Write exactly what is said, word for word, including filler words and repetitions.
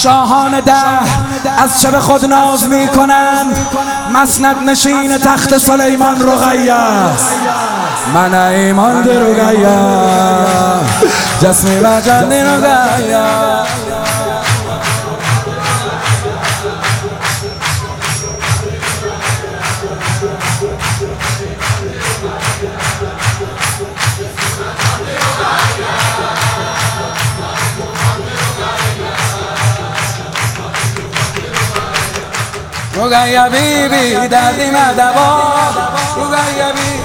شاهان ده از چه به خود ناز می کنند، مسند نشین تخت سلیمان رقیه من ایمان در رقیه جسمی و جندی رقیه. رقیه بی بی دردی مدوا، رقیه بی